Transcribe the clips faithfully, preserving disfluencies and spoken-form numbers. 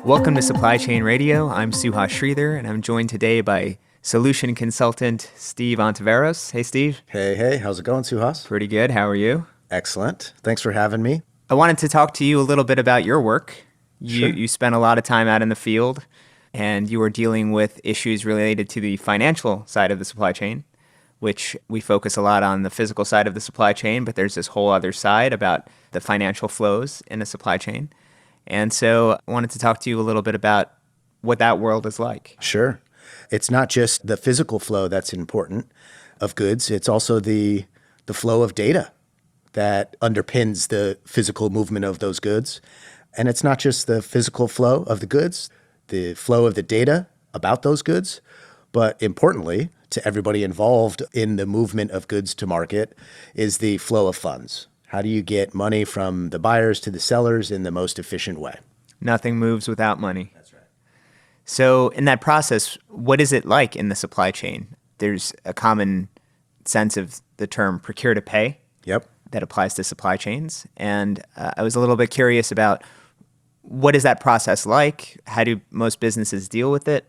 Welcome to Supply Chain Radio. I'm Suhas Sridhar, and I'm joined today by solution consultant Steve Ontiveros. Hey, Steve. Hey, hey, how's it going, Suhas? Pretty good. How are you? Excellent. Thanks for having me. I wanted to talk to you a little bit about your work. You, Sure. you spent a lot of time out in the field, and you were dealing with issues related to the financial side of the supply chain, which we focus a lot on the physical side of the supply chain, but there's this whole other side about the financial flows in a supply chain. And so I wanted to talk to you a little bit about what that world is like. Sure. It's not just the physical flow that's important of goods, it's also the the flow of data that underpins the physical movement of those goods. And it's not just the physical flow of the goods, the flow of the data about those goods, but importantly, to everybody involved in the movement of goods to market is the flow of funds. How do you get money from the buyers to the sellers in the most efficient way? Nothing moves without money. That's right. So in that process, what is it like in the supply chain? There's a common sense of the term procure to pay Yep. that applies to supply chains. And uh, I was a little bit curious about what is that process like? How do most businesses deal with it?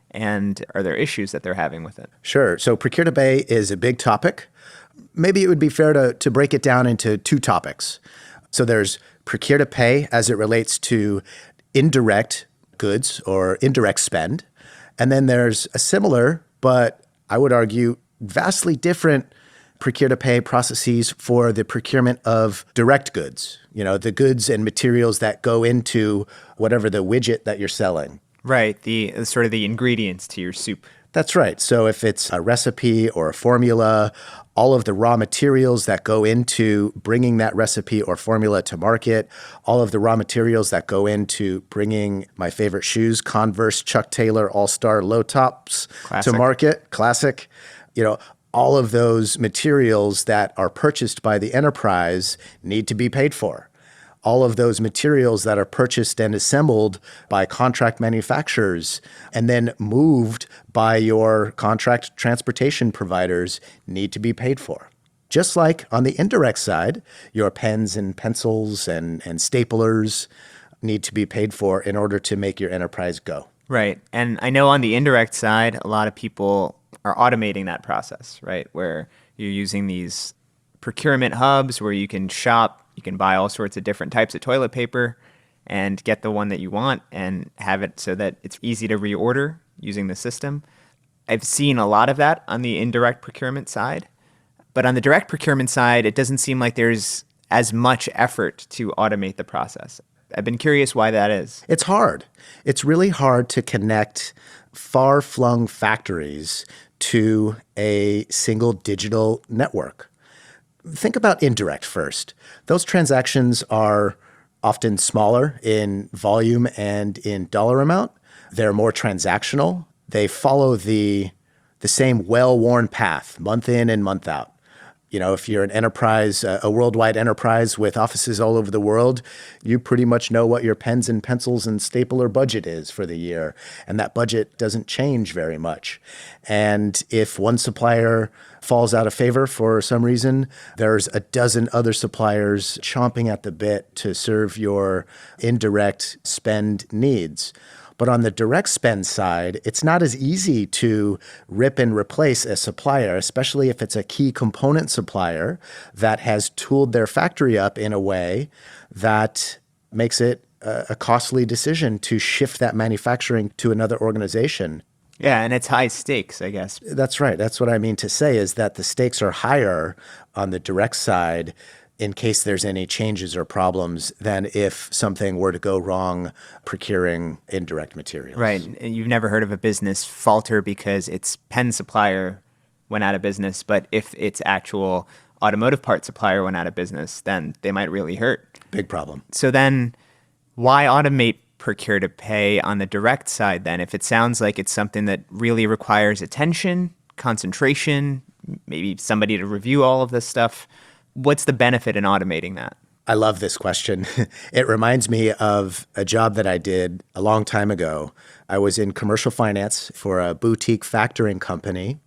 And are there issues that they're having with it? Sure. So procure to pay is a big topic. Maybe it would be fair to, to break it down into two topics. So there's procure to pay as it relates to indirect goods or indirect spend. And then there's a similar, but I would argue vastly different procure to pay processes for the procurement of direct goods, you know, the goods and materials that go into whatever the widget that you're selling. Right, the sort of the ingredients to your soup. That's right. So if it's a recipe or a formula, all of the raw materials that go into bringing that recipe or formula to market, all of the raw materials that go into bringing my favorite shoes, Converse, Chuck Taylor, All-Star low tops Classic. to market, classic, you know, all of those materials that are purchased by the enterprise need to be paid for. All of those materials that are purchased and assembled by contract manufacturers and then moved by your contract transportation providers need to be paid for. Just like on the indirect side, your pens and pencils and, and staplers need to be paid for in order to make your enterprise go. Right. And I know on the indirect side, a lot of people are automating that process, right? Where you're using these procurement hubs where you can shop, you can buy all sorts of different types of toilet paper and get the one that you want and have it so that it's easy to reorder using the system. I've seen a lot of that on the indirect procurement side. But on the direct procurement side, it doesn't seem like there's as much effort to automate the process. I've been curious why that is. It's hard. It's really hard to connect far-flung factories to a single digital network. Think about indirect first. Those transactions are often smaller in volume and in dollar amount. They're more transactional. They follow the, the same well-worn path month in and month out. You know, if you're an enterprise, uh, a worldwide enterprise with offices all over the world, you pretty much know what your pens and pencils and stapler budget is for the year. And that budget doesn't change very much. And if one supplier falls out of favor for some reason, there's a dozen other suppliers chomping at the bit to serve your indirect spend needs. But on the direct spend side, it's not as easy to rip and replace a supplier, especially if it's a key component supplier that has tooled their factory up in a way that makes it a costly decision to shift that manufacturing to another organization. Yeah, and it's high stakes, I guess. That's right. That's what I mean to say is that the stakes are higher on the direct side in case there's any changes or problems than if something were to go wrong procuring indirect materials. Right. And you've never heard of a business falter because its pen supplier went out of business, but if its actual automotive part supplier went out of business, then they might really hurt. Big problem. So then why automate procure to pay on the direct side then if it sounds like it's something that really requires attention, concentration, maybe somebody to review all of this stuff? What's the benefit in automating that? I love this question. It reminds me of a job that I did a long time ago. I was in commercial finance for a boutique factoring company,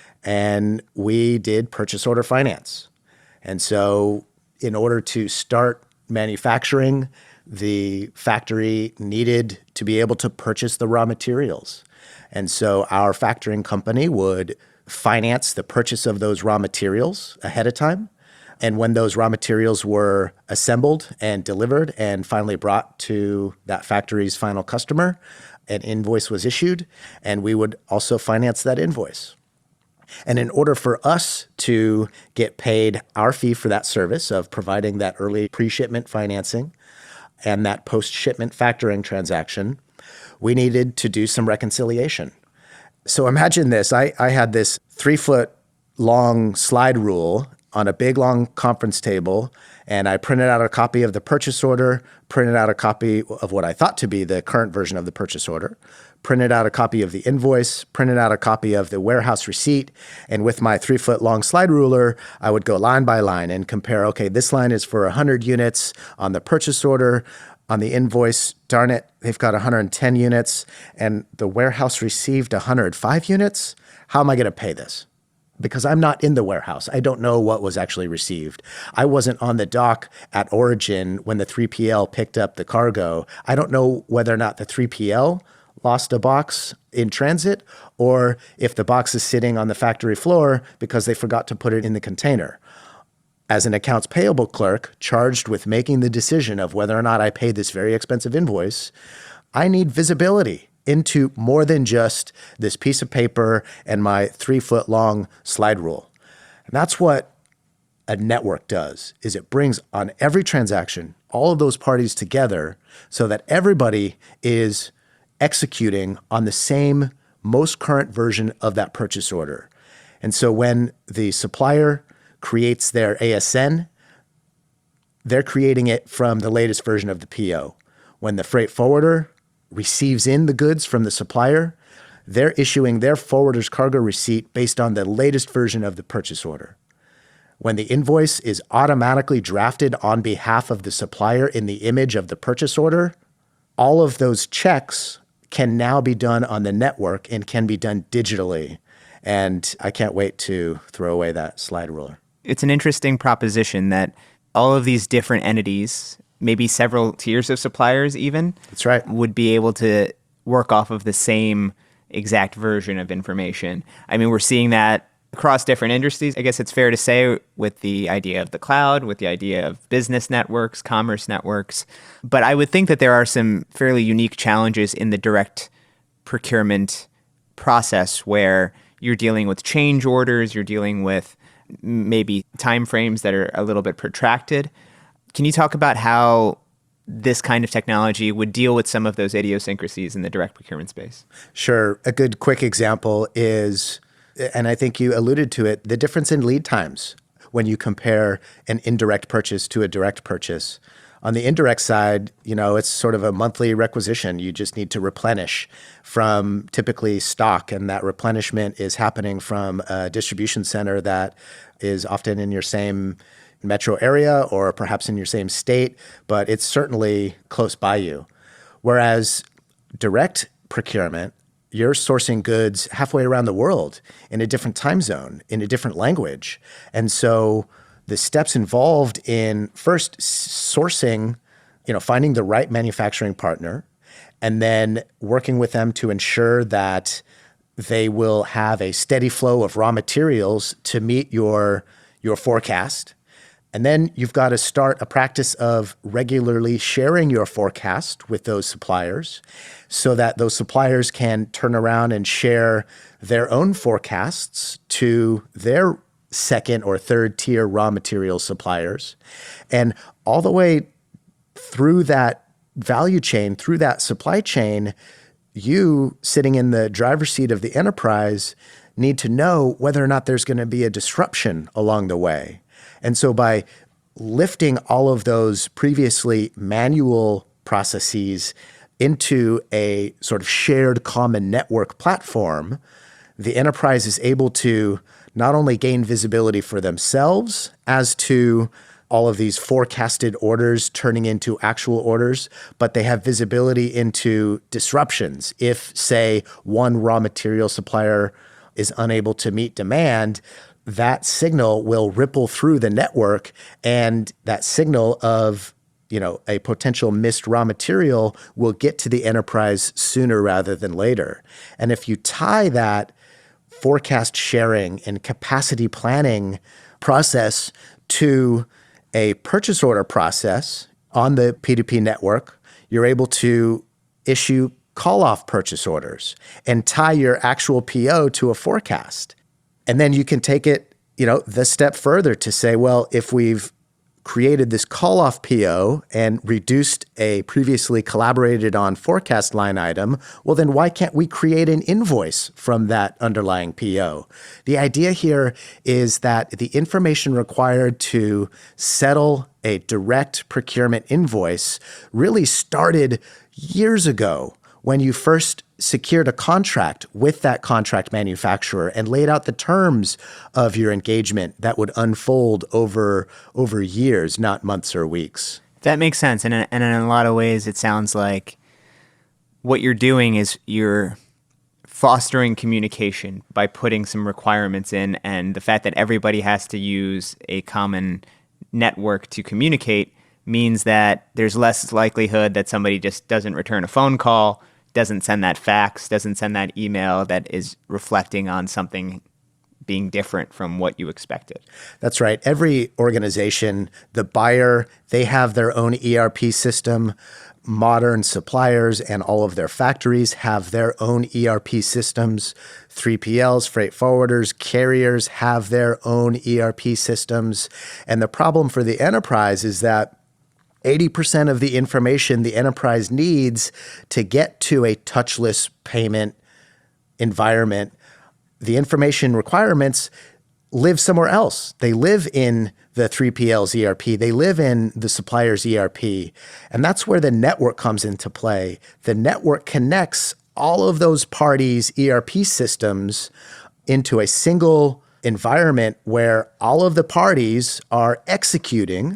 and we did purchase order finance. And so in order to start manufacturing, the factory needed to be able to purchase the raw materials. And so our factoring company would finance the purchase of those raw materials ahead of time. And when those raw materials were assembled and delivered and finally brought to that factory's final customer, an invoice was issued, and we would also finance that invoice. And in order for us to get paid our fee for that service of providing that early pre-shipment financing and that post-shipment factoring transaction, we needed to do some reconciliation. So imagine this. I, I had this three-foot long slide rule on a big, long conference table, and I printed out a copy of the purchase order, printed out a copy of what I thought to be the current version of the purchase order, printed out a copy of the invoice, printed out a copy of the warehouse receipt, and with my three-foot long slide ruler, I would go line by line and compare, okay, this line is for one hundred units on the purchase order. On the invoice, darn it, they've got one hundred ten units, and the warehouse received one hundred five units. How am I going to pay this? Because I'm not in the warehouse. I don't know what was actually received. I wasn't on the dock at origin when the three P L picked up the cargo. I don't know whether or not the three P L lost a box in transit or if the box is sitting on the factory floor because they forgot to put it in the container. As an accounts payable clerk charged with making the decision of whether or not I paid this very expensive invoice, I need visibility into more than just this piece of paper and my three-foot long slide rule. And that's what a network does, is it brings on every transaction all of those parties together so that everybody is executing on the same most current version of that purchase order. And so when the supplier creates their A S N, they're creating it from the latest version of the P O. When the freight forwarder receives in the goods from the supplier, they're issuing their forwarder's cargo receipt based on the latest version of the purchase order. When the invoice is automatically drafted on behalf of the supplier in the image of the purchase order, all of those checks can now be done on the network and can be done digitally. And I can't wait to throw away that slide ruler. It's an interesting proposition that all of these different entities, maybe several tiers of suppliers even, That's right. would be able to work off of the same exact version of information. I mean, we're seeing that across different industries. I guess it's fair to say with the idea of the cloud, with the idea of business networks, commerce networks. But I would think that there are some fairly unique challenges in the direct procurement process where you're dealing with change orders, you're dealing with maybe timeframes that are a little bit protracted. Can you talk about how this kind of technology would deal with some of those idiosyncrasies in the direct procurement space? Sure. A good quick example is, and I think you alluded to it, the difference in lead times when you compare an indirect purchase to a direct purchase. On the indirect side, you know, it's sort of a monthly requisition. You just need to replenish from typically stock, and that replenishment is happening from a distribution center that is often in your same metro area or perhaps in your same state, but it's certainly close by you. Whereas direct procurement, you're sourcing goods halfway around the world in a different time zone, in a different language. And so the steps involved in first sourcing, you know, finding the right manufacturing partner, and then working with them to ensure that they will have a steady flow of raw materials to meet your, your forecast. And then you've got to start a practice of regularly sharing your forecast with those suppliers so that those suppliers can turn around and share their own forecasts to their second or third tier raw material suppliers. And all the way through that value chain, through that supply chain, you sitting in the driver's seat of the enterprise need to know whether or not there's going to be a disruption along the way. And so by lifting all of those previously manual processes into a sort of shared common network platform, the enterprise is able to not only gain visibility for themselves as to all of these forecasted orders turning into actual orders, but they have visibility into disruptions. If, say, one raw material supplier is unable to meet demand, that signal will ripple through the network, and that signal of, you know, a potential missed raw material will get to the enterprise sooner rather than later. And if you tie that forecast sharing and capacity planning process to a purchase order process on the P two P network, you're able to issue call-off purchase orders and tie your actual P O to a forecast. And then you can take it, you know, the step further to say, well, if we've created this call-off P O and reduced a previously collaborated on forecast line item, well, then why can't we create an invoice from that underlying P O? The idea here is that the information required to settle a direct procurement invoice really started years ago when you first secured a contract with that contract manufacturer and laid out the terms of your engagement that would unfold over over years, not months or weeks. That makes sense. And, and in a lot of ways, it sounds like what you're doing is you're fostering communication by putting some requirements in, and the fact that everybody has to use a common network to communicate means that there's less likelihood that somebody just doesn't return a phone call, doesn't send that fax, doesn't send that email that is reflecting on something being different from what you expected. That's right. Every organization, the buyer, they have their own E R P system. Modern suppliers and all of their factories have their own E R P systems. three P Ls, freight forwarders, carriers have their own E R P systems. And the problem for the enterprise is that eighty percent of the information the enterprise needs to get to a touchless payment environment, the information requirements live somewhere else. They live in the three P L's E R P. They live in the supplier's E R P. And that's where the network comes into play. The network connects all of those parties' E R P systems into a single environment where all of the parties are executing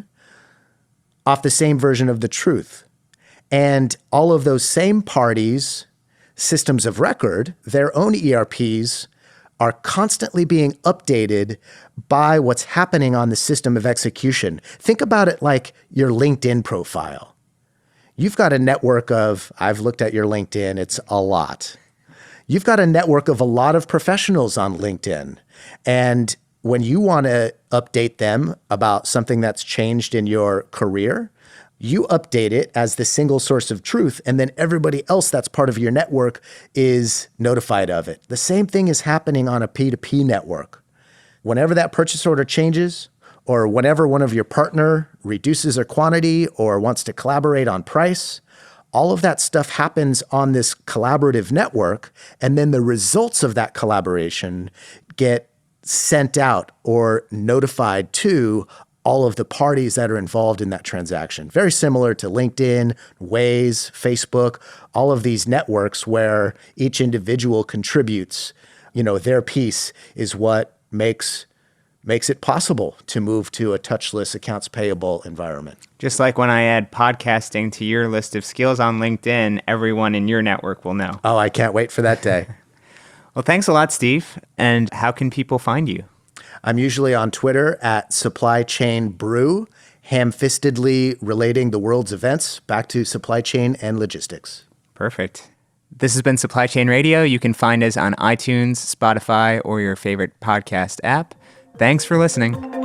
off the same version of the truth. And all of those same parties' systems of record, their own E R Ps, are constantly being updated by what's happening on the system of execution. Think about it like your LinkedIn profile. You've got a network of, I've looked at your LinkedIn, it's a lot. You've got a network of a lot of professionals on LinkedIn. And when you want to update them about something that's changed in your career, you update it as the single source of truth, and then everybody else that's part of your network is notified of it. The same thing is happening on a P two P network. Whenever that purchase order changes, or whenever one of your partner reduces their quantity or wants to collaborate on price, all of that stuff happens on this collaborative network, and then the results of that collaboration get sent out or notified to all of the parties that are involved in that transaction. Very similar to LinkedIn, Waze, Facebook, all of these networks where each individual contributes, you know, their piece is what makes makes it possible to move to a touchless accounts payable environment. Just like when I add podcasting to your list of skills on LinkedIn, everyone in your network will know. Oh, I can't wait for that day. Well, thanks a lot, Steve. And how can people find you? I'm usually on Twitter at Supply Chain Brew, ham-fistedly relating the world's events back to supply chain and logistics. Perfect. This has been Supply Chain Radio. You can find us on iTunes, Spotify, or your favorite podcast app. Thanks for listening.